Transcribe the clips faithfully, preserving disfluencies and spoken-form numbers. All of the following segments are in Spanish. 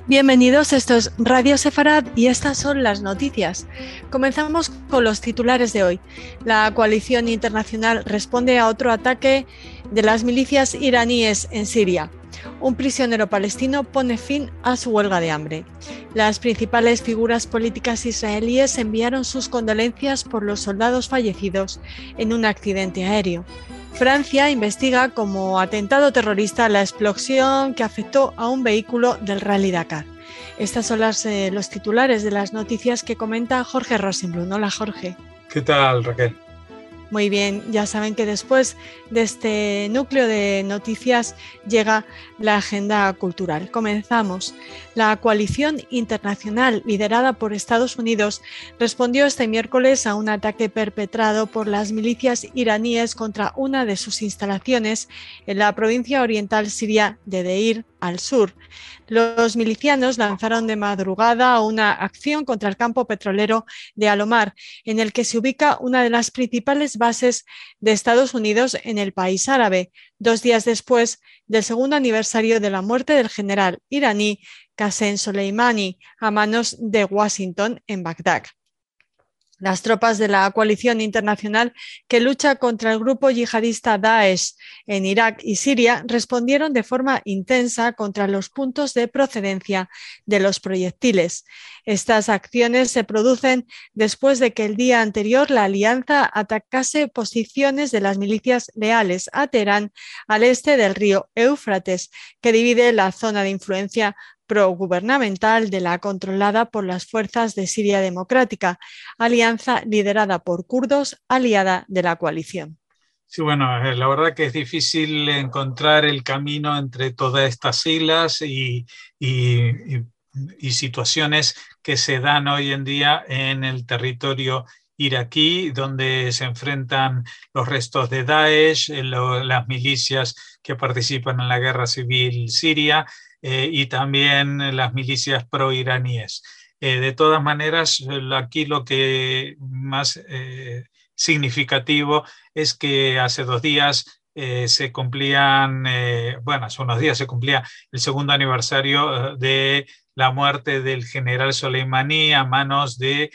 Bienvenidos, esto es Radio Sefarad y estas son las noticias. Comenzamos con los titulares de hoy. La coalición internacional responde a otro ataque de las milicias iraníes en Siria. Un prisionero palestino pone fin a su huelga de hambre. Las principales figuras políticas israelíes enviaron sus condolencias por los soldados fallecidos en un accidente aéreo. Francia investiga como atentado terrorista la explosión que afectó a un vehículo del Rally Dakar. Estas son las, eh, los titulares de las noticias que comenta Jorge Rosenblum. Hola, Jorge. ¿Qué tal, Raquel? Muy bien, ya saben que después de este núcleo de noticias llega la agenda cultural. Comenzamos. La coalición internacional liderada por Estados Unidos respondió este miércoles a un ataque perpetrado por las milicias iraníes contra una de sus instalaciones en la provincia oriental siria de Deir al sur. Los milicianos lanzaron de madrugada una acción contra el campo petrolero de Alomar, en el que se ubica una de las principales bases de Estados Unidos en el país árabe, dos días después del segundo aniversario de la muerte del general iraní Qasem Soleimani a manos de Washington en Bagdad. Las tropas de la coalición internacional que lucha contra el grupo yihadista Daesh en Irak y Siria respondieron de forma intensa contra los puntos de procedencia de los proyectiles. Estas acciones se producen después de que el día anterior la alianza atacase posiciones de las milicias leales a Teherán al este del río Éufrates, que divide la zona de influencia progubernamental de la controlada por las fuerzas de Siria Democrática, alianza liderada por kurdos, aliada de la coalición. Sí, bueno, la verdad que es difícil encontrar el camino entre todas estas siglas y, y, y, y situaciones que se dan hoy en día en el territorio iraquí, donde se enfrentan los restos de Daesh, lo, las milicias que participan en la guerra civil siria, Eh, y también las milicias pro-iraníes. Eh, de todas maneras, aquí lo que más eh, significativo es que hace dos días eh, se cumplían, eh, bueno, hace unos días se cumplía el segundo aniversario de la muerte del general Soleimani a manos de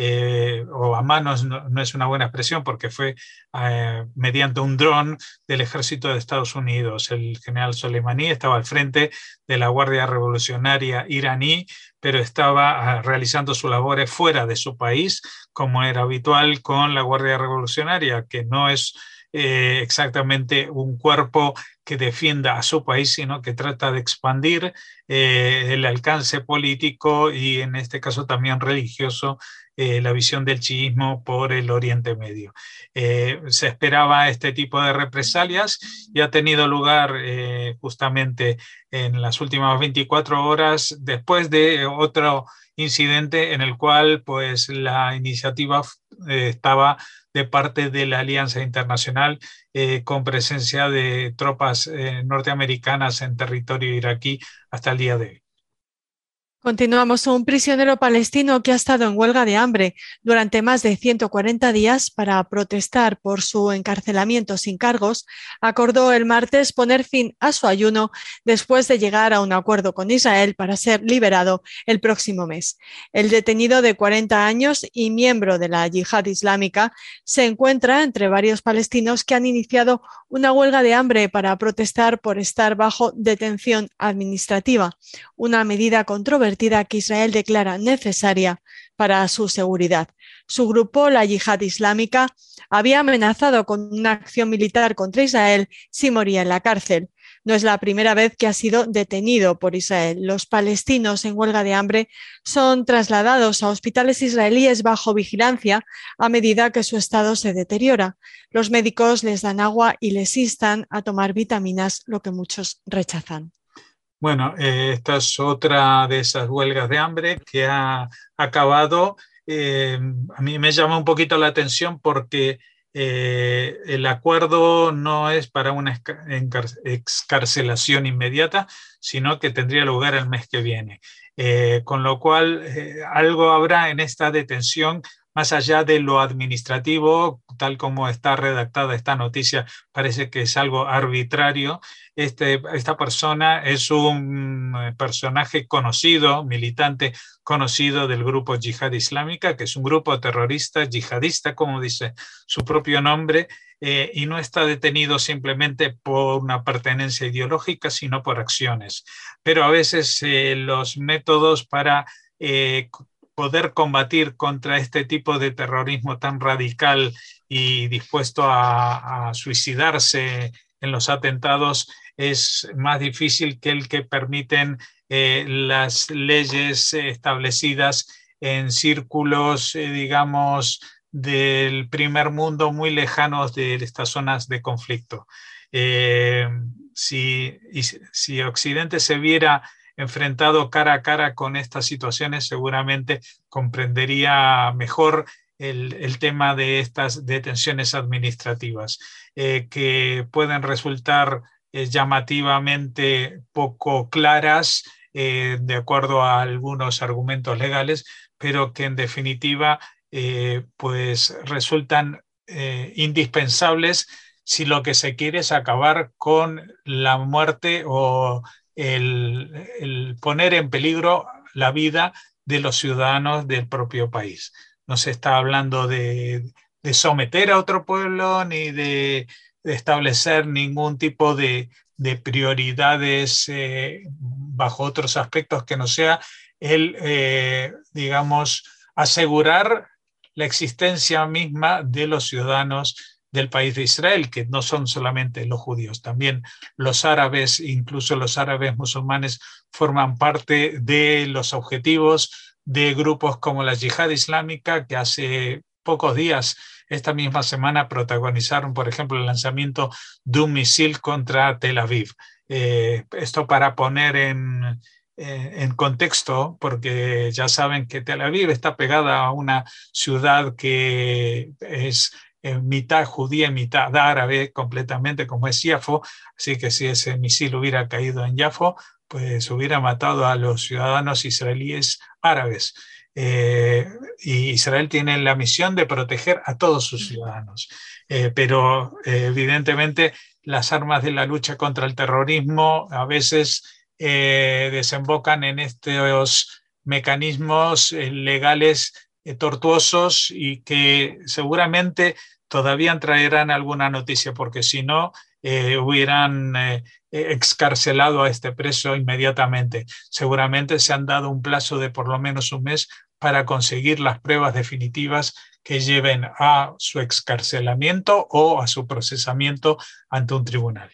Eh, o a manos no, no es una buena expresión porque fue eh, mediante un dron del ejército de Estados Unidos. El general Soleimani estaba al frente de la Guardia Revolucionaria iraní, pero estaba uh, realizando sus labores fuera de su país, como era habitual con la Guardia Revolucionaria, que no es eh, exactamente un cuerpo que defienda a su país, sino que trata de expandir eh, el alcance político y en este caso también religioso, Eh, la visión del chiismo por el Oriente Medio. Eh, se esperaba este tipo de represalias y ha tenido lugar eh, justamente en las últimas veinticuatro horas después de otro incidente en el cual pues, la iniciativa eh, estaba de parte de la Alianza Internacional eh, con presencia de tropas eh, norteamericanas en territorio iraquí hasta el día de hoy. Continuamos. Un prisionero palestino que ha estado en huelga de hambre durante más de ciento cuarenta días para protestar por su encarcelamiento sin cargos, acordó el martes poner fin a su ayuno después de llegar a un acuerdo con Israel para ser liberado el próximo mes. El detenido de cuarenta años y miembro de la Yihad Islámica se encuentra entre varios palestinos que han iniciado una huelga de hambre para protestar por estar bajo detención administrativa, una medida controvertida que Israel declara necesaria para su seguridad. Su grupo, la Yihad Islámica, había amenazado con una acción militar contra Israel si moría en la cárcel. No es la primera vez que ha sido detenido por Israel. Los palestinos en huelga de hambre son trasladados a hospitales israelíes bajo vigilancia a medida que su estado se deteriora. Los médicos les dan agua y les instan a tomar vitaminas, lo que muchos rechazan. Bueno, eh, esta es otra de esas huelgas de hambre que ha acabado. Eh, a mí me llama un poquito la atención porque eh, el acuerdo no es para una excarcelación inmediata, sino que tendría lugar el mes que viene. Eh, con lo cual, eh, algo habrá en esta detención más allá de lo administrativo, tal como está redactada esta noticia, parece que es algo arbitrario. Este, esta persona es un personaje conocido, militante conocido del grupo Yihad Islámica, que es un grupo terrorista yihadista, como dice su propio nombre, eh, y no está detenido simplemente por una pertenencia ideológica, sino por acciones. Pero a veces eh, los métodos para eh, poder combatir contra este tipo de terrorismo tan radical y dispuesto a, a suicidarse en los atentados es más difícil que el que permiten eh, las leyes establecidas en círculos, eh, digamos, del primer mundo muy lejanos de estas zonas de conflicto. Eh, si, si Occidente se viera enfrentado cara a cara con estas situaciones, seguramente comprendería mejor el, el tema de estas detenciones administrativas, eh, que pueden resultar eh, llamativamente poco claras, eh, de acuerdo a algunos argumentos legales, pero que en definitiva eh, pues resultan eh, indispensables si lo que se quiere es acabar con la muerte o el, el poner en peligro la vida de los ciudadanos del propio país. No se está hablando de, de someter a otro pueblo ni de, de establecer ningún tipo de, de prioridades eh, bajo otros aspectos que no sea el, eh, digamos, asegurar la existencia misma de los ciudadanos del país de Israel, que no son solamente los judíos, también los árabes, incluso los árabes musulmanes, forman parte de los objetivos de grupos como la Yihad Islámica, que hace pocos días, esta misma semana, protagonizaron, por ejemplo, el lanzamiento de un misil contra Tel Aviv. Eh, esto para poner en, en contexto, porque ya saben que Tel Aviv está pegada a una ciudad que es mitad judía y mitad árabe completamente, como es Yafo, así que si ese misil hubiera caído en Yafo, pues hubiera matado a los ciudadanos israelíes árabes. Eh, y Israel tiene la misión de proteger a todos sus ciudadanos, eh, pero eh, evidentemente las armas de la lucha contra el terrorismo a veces eh, desembocan en estos mecanismos eh, legales eh, tortuosos y que seguramente todavía traerán alguna noticia, porque si no, eh, hubieran eh, excarcelado a este preso inmediatamente. Seguramente se han dado un plazo de por lo menos un mes para conseguir las pruebas definitivas que lleven a su excarcelamiento o a su procesamiento ante un tribunal.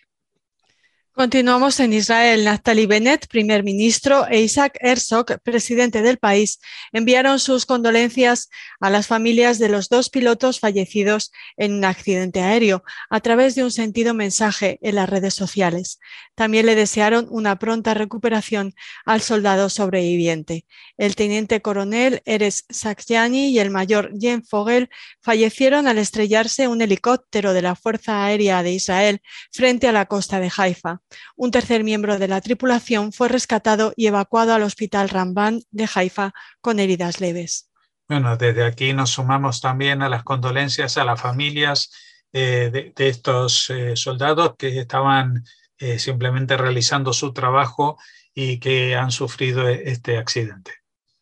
Continuamos en Israel. Naftali Bennett, primer ministro, e Isaac Herzog, presidente del país, enviaron sus condolencias a las familias de los dos pilotos fallecidos en un accidente aéreo a través de un sentido mensaje en las redes sociales. También le desearon una pronta recuperación al soldado sobreviviente. El teniente coronel Erez Sakyani y el mayor Jen Fogel fallecieron al estrellarse un helicóptero de la Fuerza Aérea de Israel frente a la costa de Haifa. Un tercer miembro de la tripulación fue rescatado y evacuado al hospital Ramban de Haifa con heridas leves. Bueno, desde aquí nos sumamos también a las condolencias a las familias eh, de, de estos eh, soldados que estaban eh, simplemente realizando su trabajo y que han sufrido este accidente.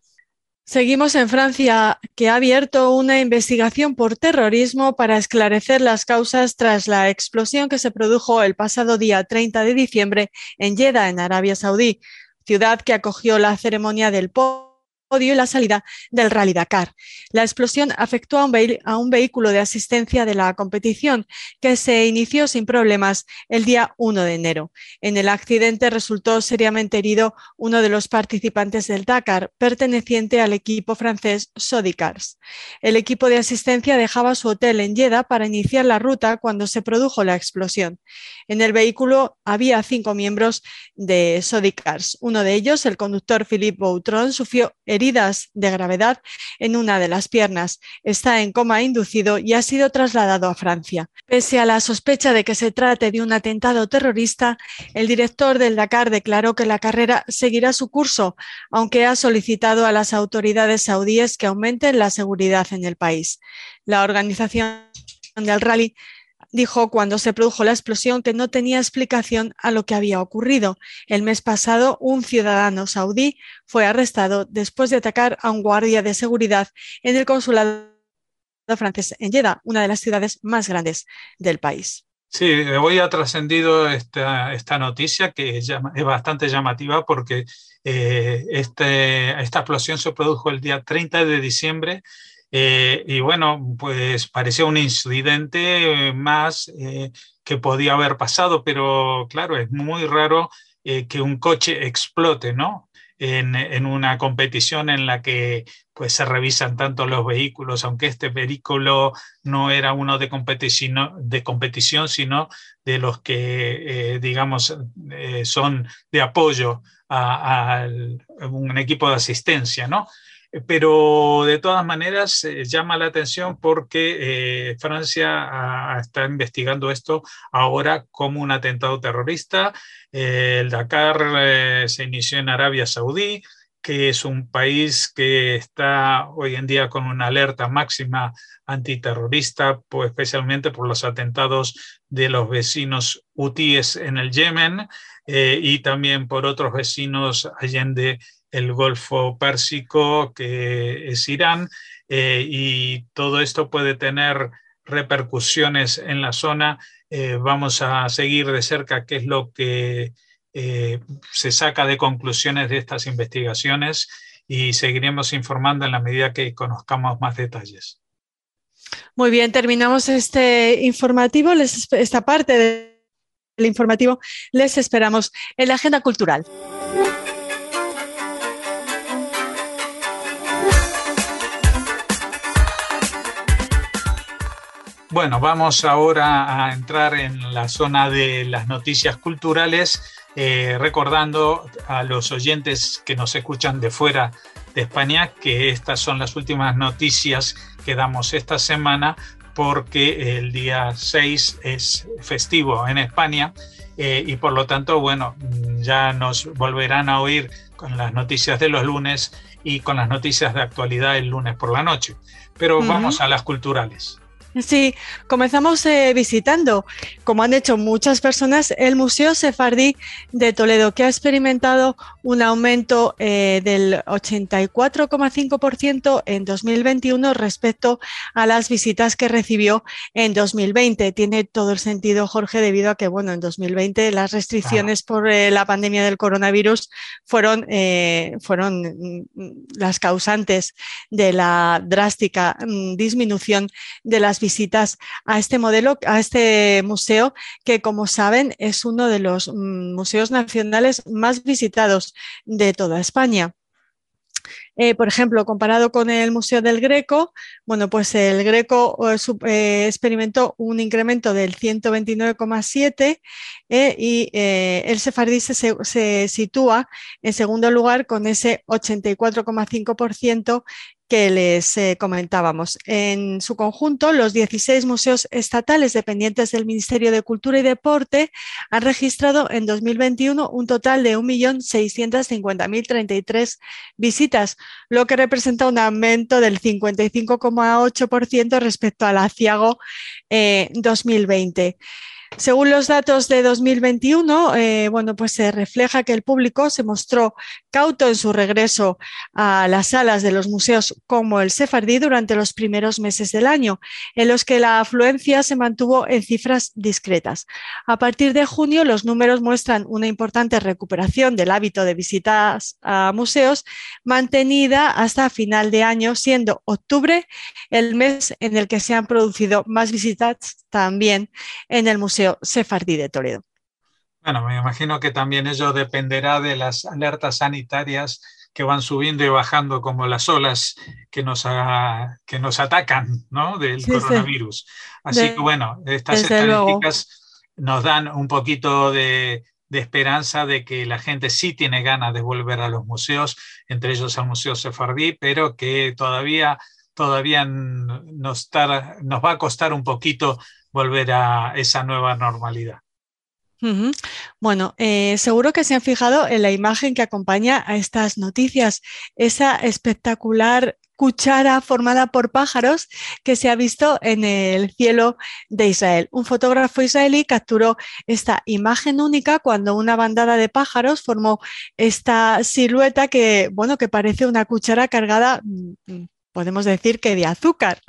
Seguimos en Francia, que ha abierto una investigación por terrorismo para esclarecer las causas tras la explosión que se produjo el pasado día treinta de diciembre en Jeddah, en Arabia Saudí, ciudad que acogió la ceremonia del podio y la salida del Rally Dakar. La explosión afectó a un, a un vehículo de asistencia de la competición que se inició sin problemas el día uno de enero. En el accidente resultó seriamente herido uno de los participantes del Dakar, perteneciente al equipo francés Sodicars. El equipo de asistencia dejaba su hotel en Jeddah para iniciar la ruta cuando se produjo la explosión. En el vehículo había cinco miembros de Sodicars. Uno de ellos, el conductor Philippe Boutron, sufrió heridas heridas de gravedad en una de las piernas. Está en coma inducido y ha sido trasladado a Francia. Pese a la sospecha de que se trate de un atentado terrorista, el director del Dakar declaró que la carrera seguirá su curso, aunque ha solicitado a las autoridades saudíes que aumenten la seguridad en el país. La organización del rally dijo cuando se produjo la explosión que no tenía explicación a lo que había ocurrido. El mes pasado, un ciudadano saudí fue arrestado después de atacar a un guardia de seguridad en el consulado francés en Jeddah, una de las ciudades más grandes del país. Sí, hoy ha trascendido esta, esta noticia que es, es bastante llamativa porque eh, este, esta explosión se produjo el día treinta de diciembre. Eh, y bueno, pues parecía un incidente más eh, que podía haber pasado, pero claro, es muy raro eh, que un coche explote, ¿no? En, en una competición en la que pues se revisan tanto los vehículos, aunque este vehículo no era uno de competición, de competición sino de los que, eh, digamos, eh, son de apoyo a, a un equipo de asistencia, ¿no? Pero de todas maneras eh, llama la atención porque eh, Francia a, está investigando esto ahora como un atentado terrorista. Eh, el Dakar eh, se inició en Arabia Saudí, que es un país que está hoy en día con una alerta máxima antiterrorista, pues, especialmente por los atentados de los vecinos hutíes en el Yemen eh, y también por otros vecinos allende el Golfo Pérsico, que es Irán, eh, y todo esto puede tener repercusiones en la zona. Eh, vamos a seguir de cerca qué es lo que eh, se saca de conclusiones de estas investigaciones y seguiremos informando en la medida que conozcamos más detalles. Muy bien, terminamos este informativo, les, esta parte del informativo. Les esperamos en la agenda cultural. Bueno, vamos ahora a entrar en la zona de las noticias culturales, eh, recordando a los oyentes que nos escuchan de fuera de España que estas son las últimas noticias que damos esta semana porque el día seis es festivo en España eh, y por lo tanto, bueno, ya nos volverán a oír con las noticias de los lunes y con las noticias de actualidad el lunes por la noche. Pero uh-huh. Vamos a las culturales. Sí, comenzamos eh, visitando, como han hecho muchas personas, el Museo Sefardí de Toledo, que ha experimentado un aumento eh, del ochenta y cuatro coma cinco por ciento en dos mil veintiuno respecto a las visitas que recibió en dos mil veinte. Tiene todo el sentido, Jorge, debido a que, bueno, en dos mil veinte las restricciones por eh, la pandemia del coronavirus fueron, eh, fueron las causantes de la drástica mm, disminución de las visitas a este modelo, a este museo, que como saben es uno de los museos nacionales más visitados de toda España. Eh, por ejemplo, comparado con el Museo del Greco, bueno, pues el Greco eh, sub, eh, experimentó un incremento del ciento veintinueve coma siete eh, y eh, el sefardí se, se sitúa en segundo lugar con ese ochenta y cuatro coma cinco por ciento que les eh, comentábamos. En su conjunto, los dieciséis museos estatales dependientes del Ministerio de Cultura y Deporte han registrado en dos mil veintiuno un total de un millón seiscientos cincuenta mil treinta y tres visitas, lo que representa un aumento del cincuenta y cinco coma ocho por ciento respecto al aciago eh, dos mil veinte. Según los datos de dos mil veintiuno, eh, bueno, pues se refleja que el público se mostró cauto en su regreso a las salas de los museos como el Sefardí durante los primeros meses del año, en los que la afluencia se mantuvo en cifras discretas. A partir de junio, los números muestran una importante recuperación del hábito de visitas a museos, mantenida hasta final de año, siendo octubre el mes en el que se han producido más visitas también en el Museo Sefardí de Toledo. Bueno, me imagino que también ello dependerá de las alertas sanitarias que van subiendo y bajando como las olas que nos, a, que nos atacan, ¿no? Del sí, coronavirus. Sí. Así de, que bueno, estas estadísticas luego. Nos dan un poquito de, de esperanza de que la gente sí tiene ganas de volver a los museos, entre ellos al Museo Sefardí, pero que todavía, todavía nos, tar, nos va a costar un poquito volver a esa nueva normalidad. Uh-huh. Bueno, eh, seguro que se han fijado en la imagen que acompaña a estas noticias, esa espectacular cuchara formada por pájaros que se ha visto en el cielo de Israel. Un fotógrafo israelí capturó esta imagen única cuando una bandada de pájaros formó esta silueta que, bueno, que parece una cuchara cargada, podemos decir que de azúcar.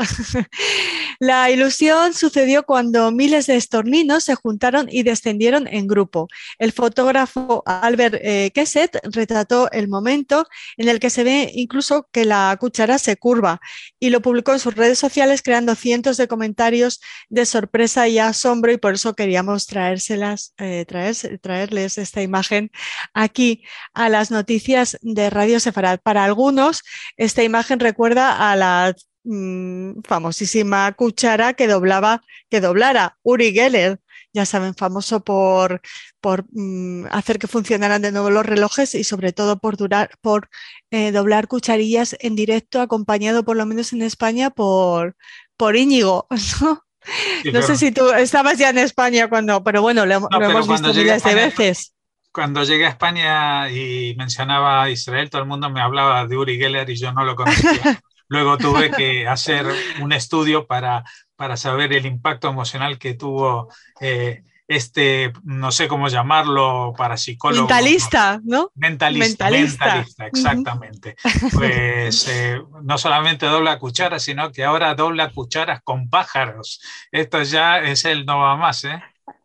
La ilusión sucedió cuando miles de estorninos se juntaron y descendieron en grupo. El fotógrafo Albert eh, Kesset retrató el momento en el que se ve incluso que la cuchara se curva y lo publicó en sus redes sociales creando cientos de comentarios de sorpresa y asombro, y por eso queríamos traérselas, eh, traer, traerles esta imagen aquí a las noticias de Radio Sefarad. Para algunos, esta imagen recuerda a la famosísima cuchara que doblaba, que doblara Uri Geller, ya saben, famoso por, por um, hacer que funcionaran de nuevo los relojes y sobre todo por, durar, por eh, doblar cucharillas en directo, acompañado por lo menos en España por, por Íñigo, ¿no? Sí, no sé si tú estabas ya en España cuando, pero bueno, lo, no, lo hemos visto miles de veces. Cuando llegué a España y mencionaba a Israel, todo el mundo me hablaba de Uri Geller y yo no lo conocía. Luego tuve que hacer un estudio para, para saber el impacto emocional que tuvo eh, este, no sé cómo llamarlo, parapsicólogo. Mentalista, ¿no? Mentalista, mentalista, mentalista exactamente. Uh-huh. Pues eh, no solamente dobla cucharas, sino que ahora dobla cucharas con pájaros. Esto ya es el no va más, ¿eh?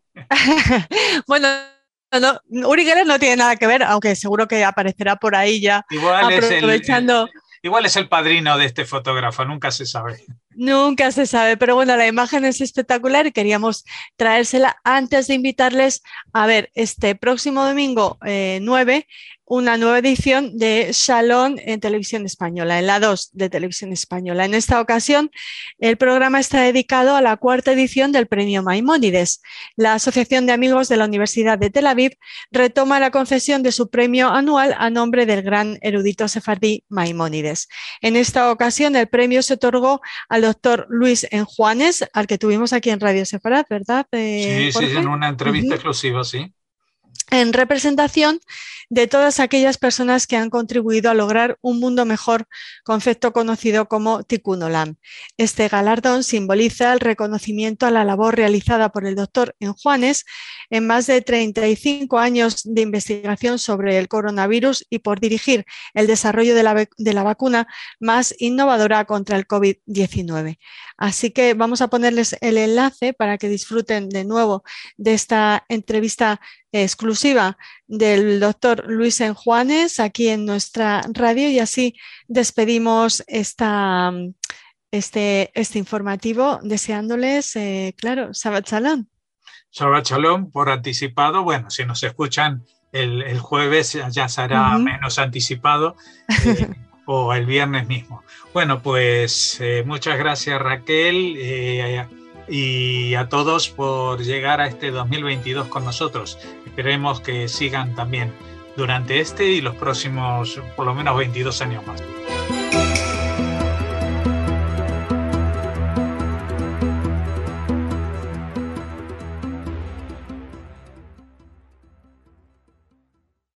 Bueno, no, Uri Geller no tiene nada que ver, aunque seguro que aparecerá por ahí ya. Igual aprovechando... es el, el... Igual es el padrino de este fotógrafo, nunca se sabe. Nunca se sabe, pero bueno, la imagen es espectacular y queríamos traérsela antes de invitarles a ver este próximo domingo eh, nueve, una nueva edición de Shalom en Televisión Española, en la dos de Televisión Española. En esta ocasión, el programa está dedicado a la cuarta edición del Premio Maimónides. La Asociación de Amigos de la Universidad de Tel Aviv retoma la concesión de su premio anual a nombre del gran erudito sefardí Maimónides. En esta ocasión, el premio se otorgó al doctor Luis Enjuanes, al que tuvimos aquí en Radio Sefarad, ¿verdad? Eh, sí, sí, en una entrevista uh-huh. exclusiva, sí. En representación de todas aquellas personas que han contribuido a lograr un mundo mejor, concepto conocido como Tikkun Olam. Este galardón simboliza el reconocimiento a la labor realizada por el doctor Enjuanes en más de treinta y cinco años de investigación sobre el coronavirus y por dirigir el desarrollo de la, de la vacuna más innovadora contra el COVID diecinueve. Así que vamos a ponerles el enlace para que disfruten de nuevo de esta entrevista exclusiva del doctor Luis Enjuanes aquí en nuestra radio, y así despedimos esta, este, este informativo deseándoles, eh, claro, Shabbat Shalom. Shabbat Shalom por anticipado. Bueno, si nos escuchan el, el jueves ya será uh-huh. menos anticipado eh, o el viernes mismo. Bueno, pues eh, muchas gracias, Raquel. Eh, y a todos por llegar a este dos mil veintidós con nosotros. Esperemos que sigan también durante este y los próximos por lo menos veintidós años más.